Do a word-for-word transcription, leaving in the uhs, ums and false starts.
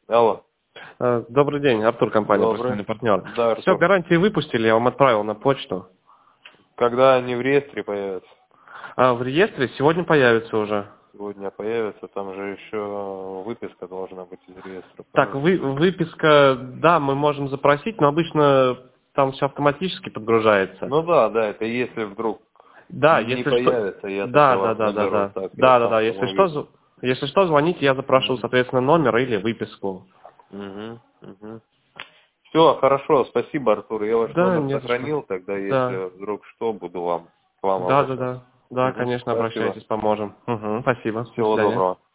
Алло. Э, Добрый день, Артур, компания Добрый. «Профессиональный партнер». Да, Все, Артур. гарантии выпустили, я вам отправил на почту. Когда они в реестре появятся? А в реестре сегодня появится уже. Сегодня появятся, там же еще выписка должна быть из реестра. Так, правильно? вы, выписка, да, мы можем запросить, но обычно там все автоматически подгружается. Ну да, да, это если вдруг Да, не если что... появится, я Да, тогда да, вас да, да, наберу. да. Так, я Да, да, сам да. Если думаю, что, видно. зв- если что, звоните, я запрошу, соответственно, номер или выписку. Угу, угу. Все, хорошо, спасибо, Артур. Я ваш Да, номер не за что. сохранил, тогда Да. если вдруг что, буду вам к вам Да, да, обращаться. да. Да, Угу. конечно, Спасибо. обращайтесь, поможем. Угу, спасибо. До Всего свидания. доброго.